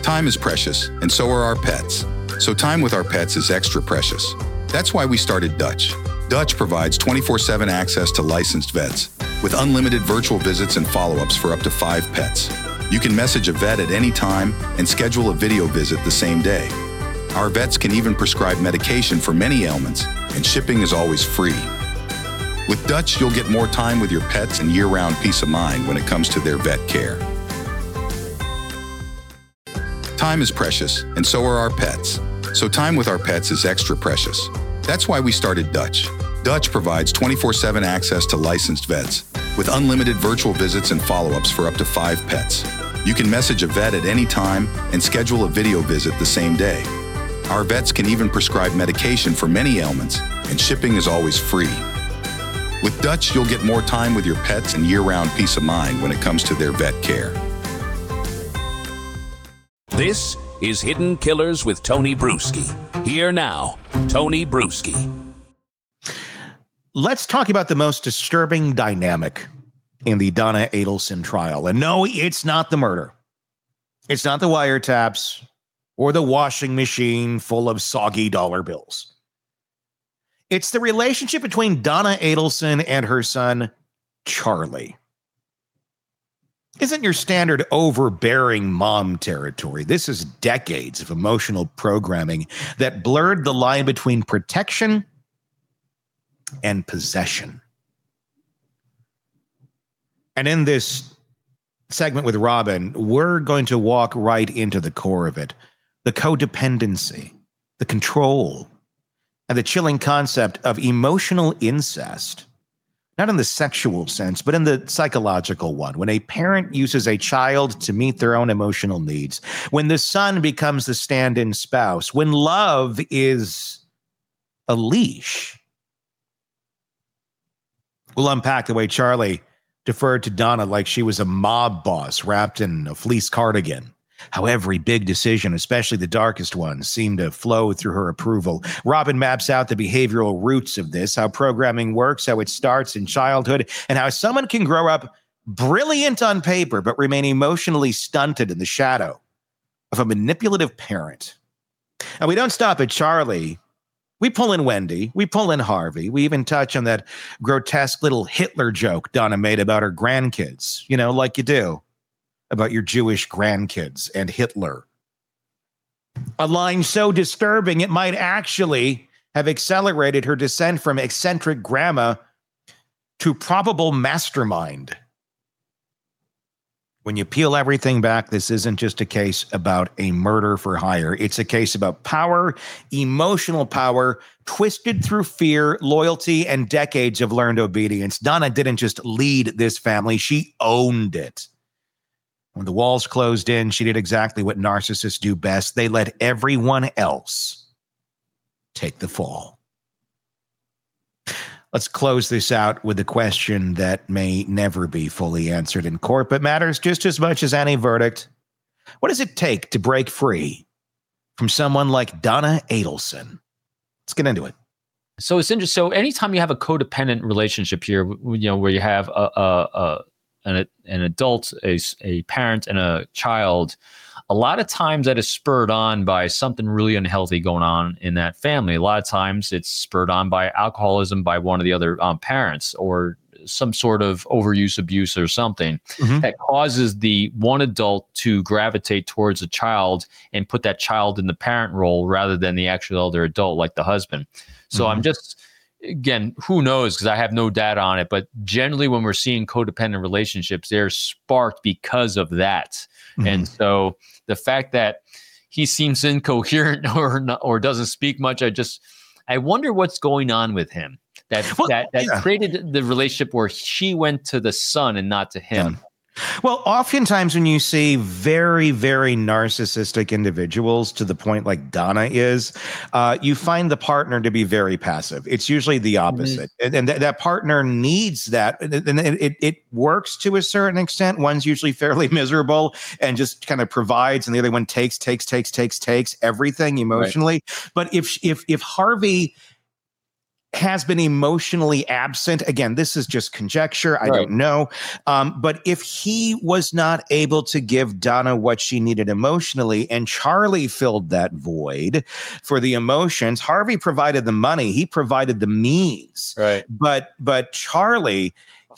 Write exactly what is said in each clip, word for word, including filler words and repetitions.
Time is precious, and so are our pets. So time with our pets is extra precious. That's why we started Dutch. Dutch provides twenty-four seven access to licensed vets, with unlimited virtual visits and follow-ups for up to five pets. You can message a vet at any time and schedule a video visit the same day. Our vets can even prescribe medication for many ailments, and shipping is always free. With Dutch, you'll get more time with your pets and year-round peace of mind when it comes to their vet care. Time is precious, and so are our pets. So time with our pets is extra precious. That's why we started Dutch. Dutch provides twenty-four seven access to licensed vets, with unlimited virtual visits and follow-ups for up to five pets. You can message a vet at any time and schedule a video visit the same day. Our vets can even prescribe medication for many ailments, and shipping is always free. With Dutch, you'll get more time with your pets and year-round peace of mind when it comes to their vet care. This is Hidden Killers with Tony Bruschi. Here now, Tony Bruschi. Let's talk about the most disturbing dynamic in the Donna Adelson trial. And no, it's not the murder. It's not the wiretaps or the washing machine full of soggy dollar bills. It's the relationship between Donna Adelson and her son, Charlie. Isn't your standard overbearing mom territory. This is decades of emotional programming that blurred the line between protection and possession. And in this segment with Robin, we're going to walk right into the core of it. The codependency, the control, and the chilling concept of emotional incest. Not in the sexual sense, but in the psychological one. When a parent uses a child to meet their own emotional needs, when the son becomes the stand-in spouse, when love is a leash. We'll unpack the way Charlie deferred to Donna like she was a mob boss wrapped in a fleece cardigan. How every big decision, especially the darkest ones, seemed to flow through her approval. Robin maps out the behavioral roots of this, how programming works, how it starts in childhood, and how someone can grow up brilliant on paper but remain emotionally stunted in the shadow of a manipulative parent. And we don't stop at Charlie. We pull in Wendy. We pull in Harvey. We even touch on that grotesque little Hitler joke Donna made about her grandkids, you know, like you do. About your Jewish grandkids and Hitler. A line so disturbing it might actually have accelerated her descent from eccentric grandma to probable mastermind. When you peel everything back, this isn't just a case about a murder for hire. It's a case about power, emotional power, twisted through fear, loyalty, and decades of learned obedience. Donna didn't just lead this family, she owned it. When the walls closed in, she did exactly what narcissists do best. They let everyone else take the fall. Let's close this out with a question that may never be fully answered in court, but matters just as much as any verdict. What does it take to break free from someone like Donna Adelson? Let's get into it. So it's interesting. So anytime you have a codependent relationship here, you know, where you have a, a, a An, an adult, a, a parent, and a child, a lot of times that is spurred on by something really unhealthy going on in that family. A lot of times it's spurred on by alcoholism by one of the other um, parents or some sort of overuse, abuse, or something mm-hmm. that causes the one adult to gravitate towards a child and put that child in the parent role rather than the actual elder adult, like the husband. So mm-hmm. I'm just... Again, who knows? Because I have no data on it. But generally, when we're seeing codependent relationships, they're sparked because of that. Mm-hmm. And so the fact that he seems incoherent or not, or doesn't speak much, I just I wonder what's going on with him. That well, that that yeah. created the relationship where she went to the son and not to him. Yeah. Well, oftentimes when you see very, very narcissistic individuals to the point like Donna is, uh, you find the partner to be very passive. It's usually the opposite. Mm-hmm. And, and th- that partner needs that. And it, it, it works to a certain extent. One's usually fairly miserable and just kind of provides, and the other one takes, takes, takes, takes, takes everything emotionally. Right. But if if if Harvey has been emotionally absent. Again, this is just conjecture. I Right. don't know. Um, but if he was not able to give Donna what she needed emotionally, and Charlie filled that void for the emotions, Harvey provided the money. He provided the means. Right. But but Charlie,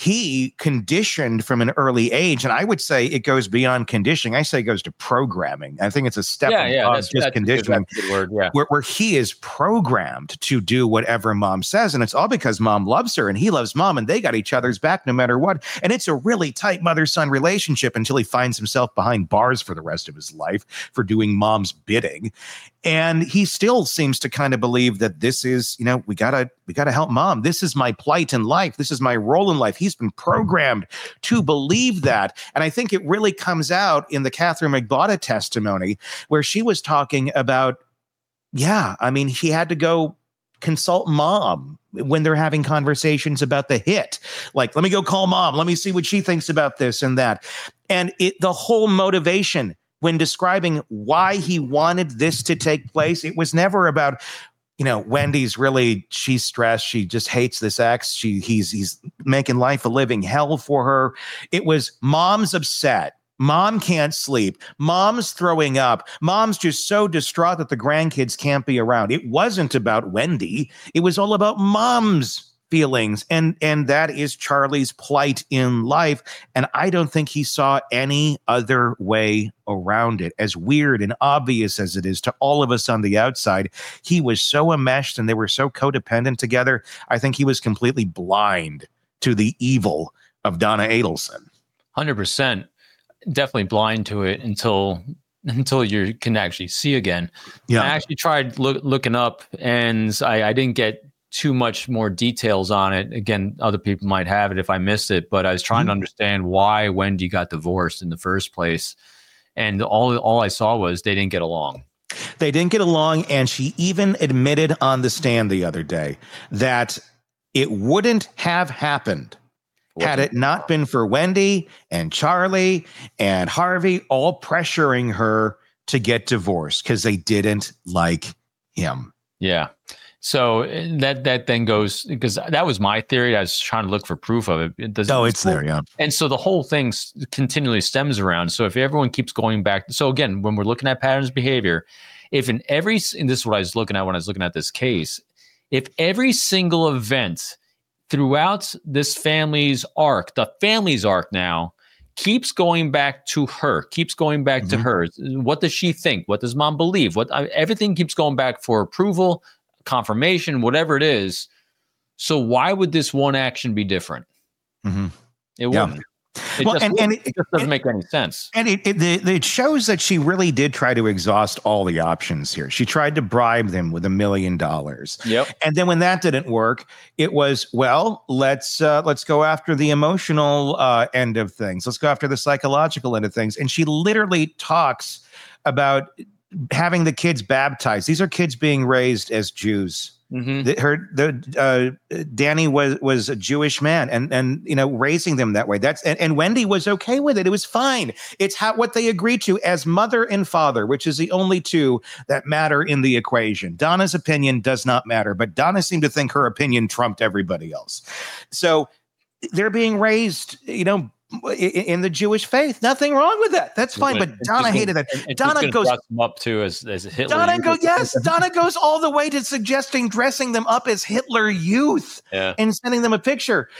he conditioned from an early age, and I would say it goes beyond conditioning. I say it goes to programming. I think it's a step Yeah, yeah, above that's, just that's, a good, conditioning, that's a good word. Yeah. where, where he is programmed to do whatever mom says, and it's all because mom loves her and he loves mom, and they got each other's back no matter what. And it's a really tight mother-son relationship until he finds himself behind bars for the rest of his life for doing mom's bidding. And he still seems to kind of believe that this is, you know, we gotta we gotta help mom. This is my plight in life. This is my role in life. He's been programmed to believe that. And I think it really comes out in the Catherine McBotta testimony, where she was talking about, yeah, I mean, he had to go consult mom when they're having conversations about the hit. Like, let me go call mom. Let me see what she thinks about this and that. And it, the whole motivation when describing why he wanted this to take place, it was never about, you know, Wendy's really, she's stressed. She just hates this ex. She, he's, he's making life a living hell for her. It was mom's upset. Mom can't sleep. Mom's throwing up. Mom's just so distraught that the grandkids can't be around. It wasn't about Wendy. It was all about mom's feelings. And, and that is Charlie's plight in life. And I don't think he saw any other way around it. As weird and obvious as it is to all of us on the outside, he was so enmeshed and they were so codependent together. I think he was completely blind to the evil of Donna Adelson. one hundred percent. Definitely blind to it until until you can actually see again. Yeah. I actually tried look, looking up, and I, I didn't get too much more details on it. Again, other people might have it if I missed it, but I was trying mm-hmm. to understand why Wendy got divorced in the first place. And all all I saw was they didn't get along. They didn't get along, and she even admitted on the stand the other day that it wouldn't have happened had it not been for Wendy and Charlie and Harvey all pressuring her to get divorced because they didn't like him. Yeah. So that that then goes, because that was my theory. I was trying to look for proof of it. it does, oh, it's there, yeah. And so the whole thing continually stems around. So if everyone keeps going back, so again, when we're looking at patterns of behavior, if in every, and this is what I was looking at when I was looking at this case, if every single event throughout this family's arc, the family's arc now, keeps going back to her, keeps going back mm-hmm. to her. What does she think? What does mom believe? What everything keeps going back for approval, confirmation, whatever it is. So why would this one action be different? Mm-hmm. It yeah. wouldn't. It well, just, and, and it, it just doesn't it, make any sense. And it, it, it shows that she really did try to exhaust all the options here. She tried to bribe them with a million dollars. Yep. And then when that didn't work, it was, well, let's uh, let's go after the emotional uh, end of things. Let's go after the psychological end of things. And she literally talks about having the kids baptized. These are kids being raised as Jews. Mm-hmm. The, her, the uh, Danny was was a Jewish man, and and you know raising them that way. That's and, and Wendy was okay with it. It was fine. It's how what they agreed to as mother and father, which is the only two that matter in the equation. Donna's opinion does not matter, but Donna seemed to think her opinion trumped everybody else. So they're being raised, you know, in the Jewish faith. Nothing wrong with that. That's fine. But Donna hated that. Donna goes them up to as, as Hitler. Donna goes, yes. Donna goes all the way to suggesting dressing them up as Hitler Youth yeah. and sending them a picture.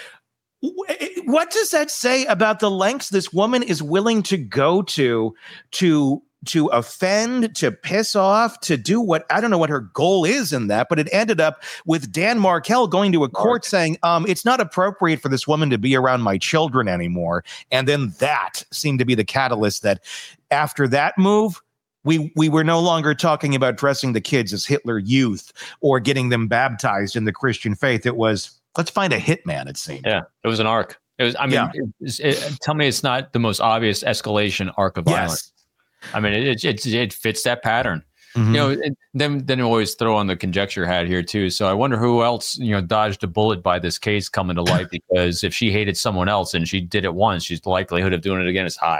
What does that say about the lengths this woman is willing to go to to to offend, to piss off, to do what, I don't know what her goal is in that, but it ended up with Dan Markel going to a court saying, um, it's not appropriate for this woman to be around my children anymore. And then that seemed to be the catalyst that after that move, we we were no longer talking about dressing the kids as Hitler Youth or getting them baptized in the Christian faith. It was, let's find a hitman, it seemed. Yeah, it was an arc. It was, I mean, yeah. it, it, tell me it's not the most obvious escalation arc of violence. Yes. I mean, it, it it fits that pattern. Mm-hmm. You know, and then then always throw on the conjecture hat here too. So I wonder who else, you know, dodged a bullet by this case coming to light, because if she hated someone else and she did it once, she's the likelihood of doing it again is high.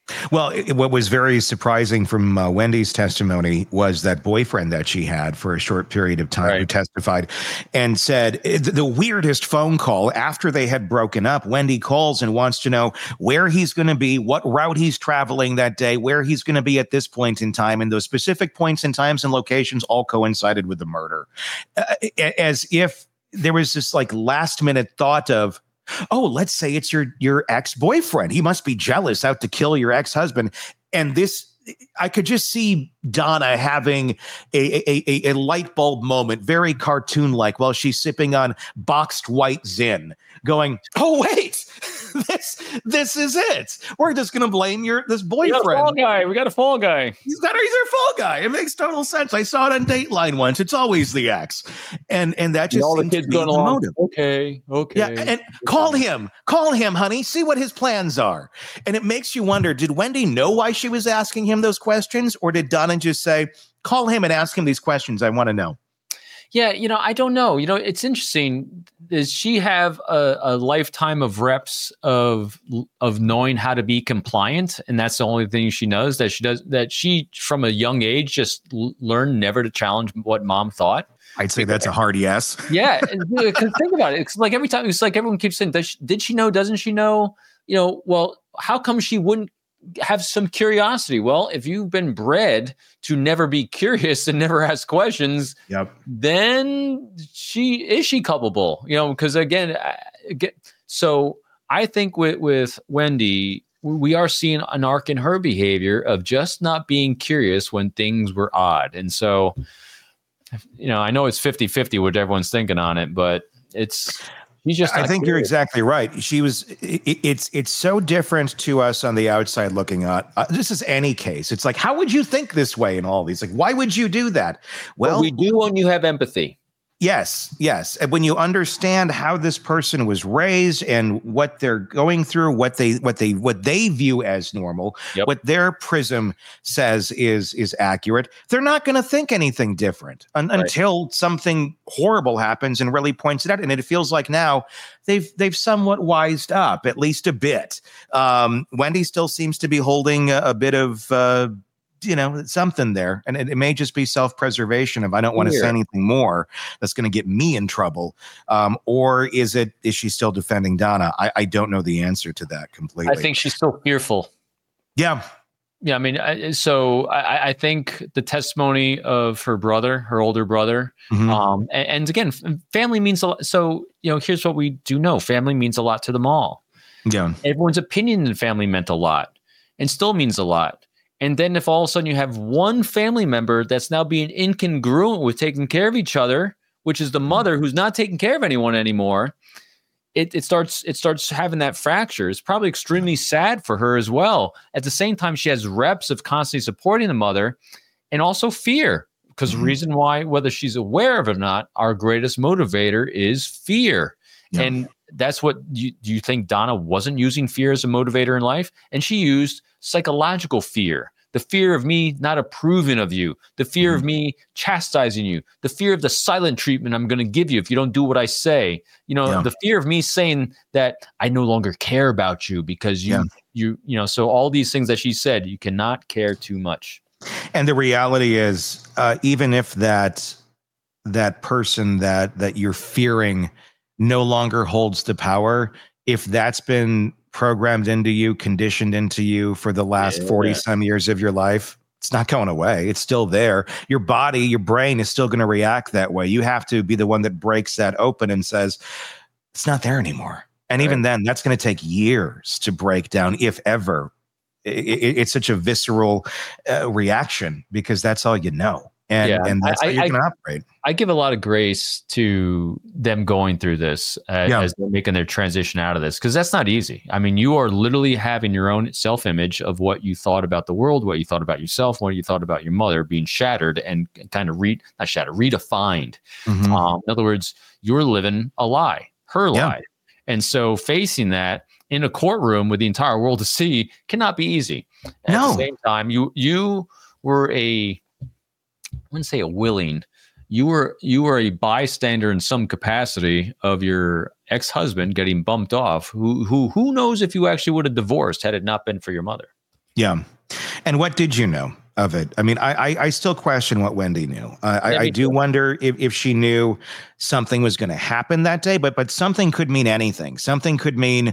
Well, it, what was very surprising from uh, Wendy's testimony was that boyfriend that she had for a short period of time Right. who testified and said eh, the weirdest phone call after they had broken up. Wendy calls and wants to know where he's going to be, what route he's traveling that day, where he's going to be at this point in time. And those specific points and times and locations all coincided with the murder. Uh, as if there was this like last minute thought of, oh, let's say it's your your ex-boyfriend. He must be jealous, out to kill your ex-husband. And this, I could just see Donna having a, a, a, a light bulb moment, very cartoon-like, while she's sipping on boxed white Zin, going, oh, wait, this this is it. We're just going to blame your this We got a boyfriend. fall guy. We got a fall guy. He's got he's our fall guy. It makes total sense. I saw it on Dateline once. It's always the ex. And and that just And all the seems to kids be going the along. motive. Okay, okay. Yeah, and call him. Call him, honey. See what his plans are. And it makes you wonder, did Wendy know why she was asking him those questions? Or did Donna just say, call him and ask him these questions? I want to know. Yeah, you know, I don't know. You know, it's interesting. Does she have a, a lifetime of reps of of knowing how to be compliant, and that's the only thing she knows? That she does that she from a young age just l- learned never to challenge what mom thought. I'd say that's a hard yes. Yeah, because think about it. It's like every time it's like everyone keeps saying, does she, "Did she know? Doesn't she know?" You know, well, how come she wouldn't have some curiosity? Well, if you've been bred to never be curious and never ask questions, Yep. then she is she culpable, you know, because again, I- again, so I think with, with Wendy, we are seeing an arc in her behavior of just not being curious when things were odd. And so, you know, I know it's fifty-fifty what everyone's thinking on it, but it's, he's just, I not think you're curious. exactly right. She was. It, it's it's so different to us on the outside looking on. Uh, this is any case. It's like, how would you think this way in all these? Like, why would you do that? Well, Well, we do when you have empathy. yes, yes. And when you understand how this person was raised and what they're going through, what they what they what they view as normal, Yep. what their prism says is is accurate, they're not going to think anything different un- Right. until something horrible happens and really points it out. And it feels like now they've they've somewhat wised up, at least a bit. Um, Wendy still seems to be holding a, a bit of. Uh, you know, something there. And it, it may just be self-preservation of I don't want to Fear. say anything more that's going to get me in trouble. Um, or is it, is she still defending Donna? I, I don't know the answer to that completely. I think she's still fearful. yeah. Yeah, I mean, I, so I, I think the testimony of her brother, her older brother, Mhm. um, and, and again, f- family means a lot. So, you know, here's what we do know: family means a lot to them all. Yeah. Everyone's opinion in family meant a lot, and still means a lot. And then if all of a sudden you have one family member that's now being incongruent with taking care of each other, which is the mother who's not taking care of anyone anymore, it, it starts it starts having that fracture. It's probably extremely sad for her as well. At the same time, she has reps of constantly supporting the mother and also fear. Because the Mhm. reason why, whether she's aware of it or not, our greatest motivator is fear. Yeah. And that's what you, do you think Donna wasn't using fear as a motivator in life? And she used psychological fear, the fear of me not approving of you, the fear of me chastising you, the fear of the silent treatment I'm going to give you if you don't do what I say. You know, Yeah. the fear of me saying that I no longer care about you because you, Yeah. you, you know, so all these things that she said, you cannot care too much. And the reality is, uh, even if that that person that that you're fearing no longer holds the power, if that's been programmed into you, conditioned into you for the last Yeah. forty some years of your life, it's not going away. It's still there. Your body, your brain is still going to react that way. You have to be the one that breaks that open and says, it's not there anymore. And even then, that's going to take years to break down, if ever. It, it, it's such a visceral uh, reaction because that's all you know. And, Yeah. and that's I- how you're I- going to operate. I give a lot of grace to them going through this uh, Yeah. as they're making their transition out of this, because that's not easy. I mean, you are literally having your own self-image of what you thought about the world, what you thought about yourself, what you thought about your mother being shattered and kind of re not shattered, redefined. Mhm. Um, in other words, you're living a lie, her Yeah. lie. And so facing that in a courtroom with the entire world to see cannot be easy. At No. the same time, you you were a I wouldn't say a willing, you were you were a bystander in some capacity of your ex-husband getting bumped off. Who who who knows if you actually would have divorced had it not been for your mother? Yeah. And what did you know of it? I mean, I I, I still question what Wendy knew. Uh, I, I do wonder if, if she knew something was going to happen that day, but but something could mean anything. Something could mean,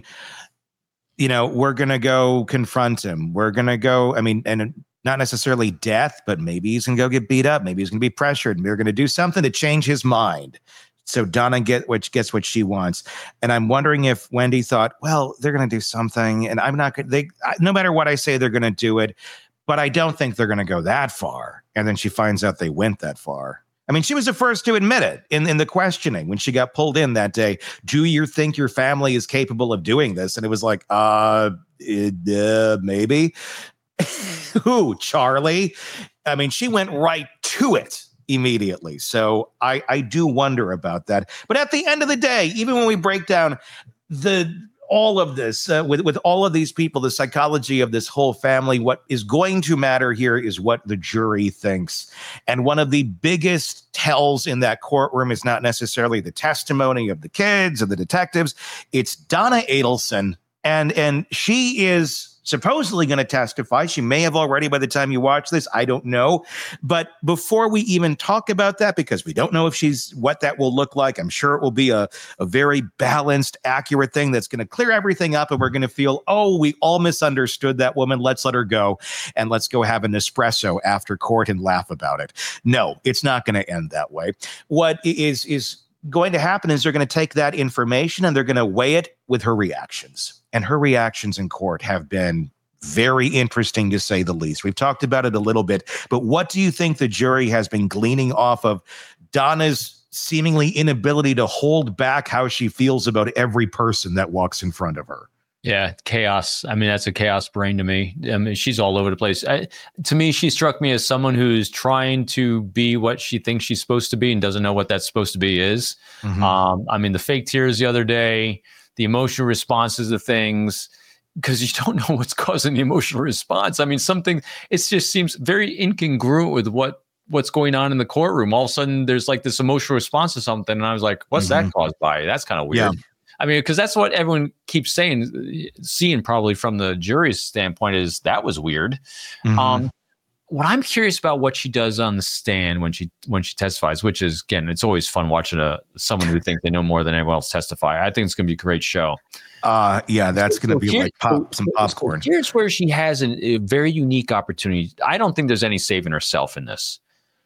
you know, we're going to go confront him. We're going to go, I mean, and not necessarily death, but maybe he's going to go get beat up. Maybe he's going to be pressured. We're going to do something to change his mind. So Donna get which gets what she wants. And I'm wondering if Wendy thought, well, they're going to do something. And I'm not going to, they, no matter what I say, they're going to do it. But I don't think they're going to go that far. And then she finds out they went that far. I mean, she was the first to admit it in, in the questioning when she got pulled in that day. Do you think your family is capable of doing this? And it was like, uh, uh maybe. Who, Charlie? I mean, she went right to it immediately. So I, I do wonder about that. But at the end of the day, even when we break down the all of this uh, with, with all of these people, the psychology of this whole family, what is going to matter here is what the jury thinks. And one of the biggest tells in that courtroom is not necessarily the testimony of the kids or the detectives. It's Donna Adelson. And, and she is supposedly going to testify. She may have already by the time you watch this. I don't know. But before we even talk about that, because we don't know if she's what that will look like, I'm sure it will be a, a very balanced, accurate thing that's going to clear everything up. And we're going to feel, oh, we all misunderstood that woman. Let's let her go. And let's go have an espresso after court and laugh about it. No, it's not going to end that way. What is, is going to happen is they're going to take that information and they're going to weigh it with her reactions. And her reactions in court have been very interesting, to say the least. We've talked about it a little bit, but what do you think the jury has been gleaning off of Donna's seemingly inability to hold back how she feels about every person that walks in front of her? Yeah, chaos. I mean, that's a chaos brain to me. I mean, she's all over the place. I, to me, she struck me as someone who's trying to be what she thinks she's supposed to be and doesn't know what that's supposed to be is. Mm-hmm. Um, I mean, the fake tears the other day, the emotional responses to things, because you don't know what's causing the emotional response. I mean, something, it just seems very incongruent with what what's going on in the courtroom. All of a sudden, there's like this emotional response to something. And I was like, what's mm-hmm. that caused by? That's kind of weird. Yeah. I mean, because that's what everyone keeps saying, seeing probably from the jury's standpoint is that was weird. Mm-hmm. Um, what I'm curious about what she does on the stand when she when she testifies, which is, again, it's always fun watching a someone who thinks they know more than anyone else testify. I think it's going to be a great show. Uh, yeah, that's going to be like pop some popcorn. Here's where she has an, a very unique opportunity. I don't think there's any saving herself in this.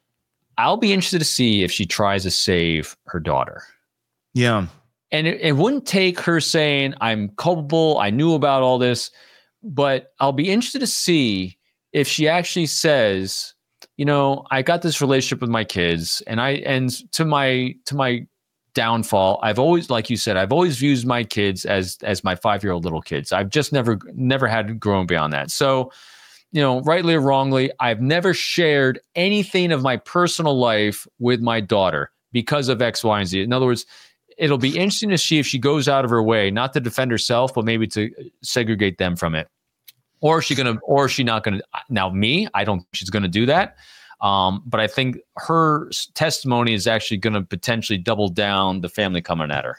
I'll be interested to see if she tries to save her daughter. Yeah. And it, it wouldn't take her saying, I'm culpable, I knew about all this, but I'll be interested to see if she actually says, you know, I got this relationship with my kids, and I and to my to my downfall, I've always, like you said, I've always viewed my kids as as my five-year-old little kids. I've just never never had grown beyond that. So, you know, rightly or wrongly, I've never shared anything of my personal life with my daughter because of X, Y, and Z. In other words, it'll be interesting to see if she goes out of her way, not to defend herself, but maybe to segregate them from it. Or is she gonna, or is she not gonna? Now, me, I don't think she's gonna do that. Um, but I think her testimony is actually gonna potentially double down the family coming at her.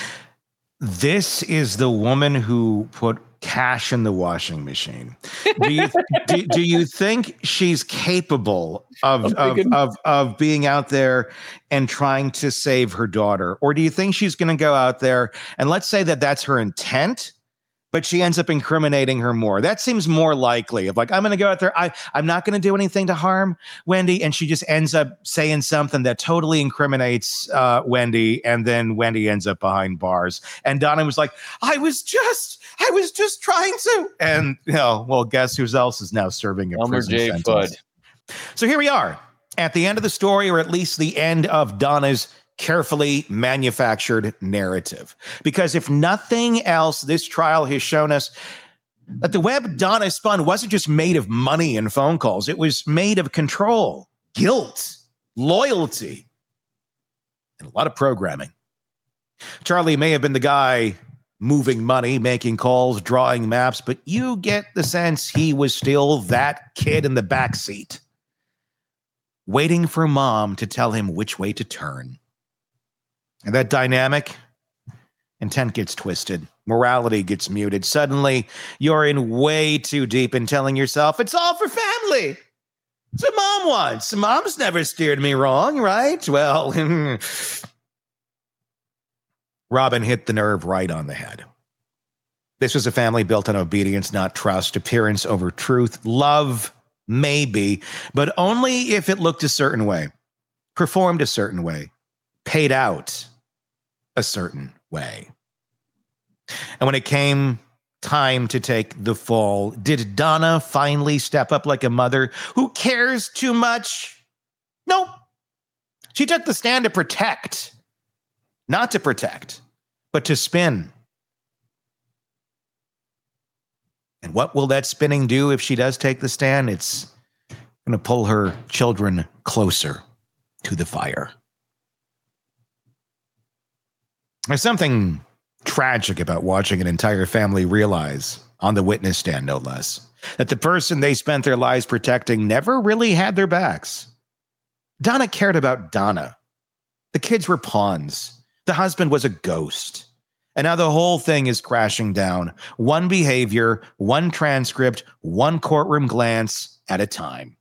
This is the woman who put cash in the washing machine. Do you do, do you think she's capable of of, of of being out there and trying to save her daughter, or do you think she's going to go out there and, let's say that that's her intent, but she ends up incriminating her more? That seems more likely. Of like, I'm going to go out there. I, I'm not going to do anything to harm Wendy. And she just ends up saying something that totally incriminates uh, Wendy. And then Wendy ends up behind bars. And Donna was like, I was just, I was just trying to. And, you know, well, guess who else is now serving a Elmer prison J. sentence? Fudd. So here we are at the end of the story, or at least the end of Donna's carefully manufactured narrative. Because if nothing else, this trial has shown us that the web Donna spun wasn't just made of money and phone calls. It was made of control, guilt, loyalty, and a lot of programming. Charlie may have been the guy moving money, making calls, drawing maps, but you get the sense he was still that kid in the backseat, waiting for mom to tell him which way to turn. And that dynamic, intent gets twisted. Morality gets muted. Suddenly, you're in way too deep in telling yourself, it's all for family. So mom wants. Mom's never steered me wrong, right? Well, Robin hit the nerve right on the head. This was a family built on obedience, not trust, appearance over truth, love, maybe, but only if it looked a certain way, performed a certain way, paid out a certain way. And when it came time to take the fall, did Donna finally step up like a mother who cares too much? No. She took the stand to protect. Not to protect, but to spin. And what will that spinning do if she does take the stand? It's going to pull her children closer to the fire. There's something tragic about watching an entire family realize, on the witness stand no less, that the person they spent their lives protecting never really had their backs. Donna cared about Donna. The kids were pawns. The husband was a ghost. And now the whole thing is crashing down. One behavior, one transcript, one courtroom glance at a time.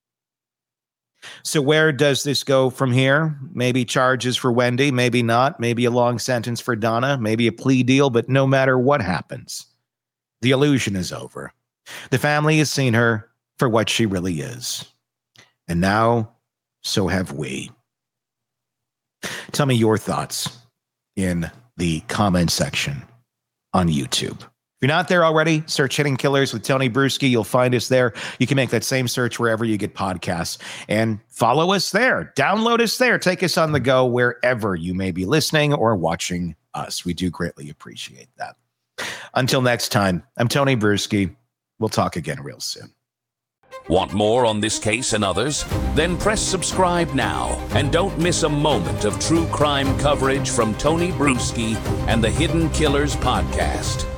So where does this go from here? Maybe charges for Wendy, maybe not. Maybe a long sentence for Donna, maybe a plea deal. But no matter what happens, the illusion is over. The family has seen her for what she really is. And now, so have we. Tell me your thoughts in the comment section on YouTube. If you're not there already, search Hidden Killers with Tony Bruschi. You'll find us there. You can make that same search wherever you get podcasts and follow us there. Download us there. Take us on the go wherever you may be listening or watching us. We do greatly appreciate that. Until next time, I'm Tony Bruschi. We'll talk again real soon. Want more on this case and others? Then press subscribe now and don't miss a moment of true crime coverage from Tony Bruschi and the Hidden Killers podcast.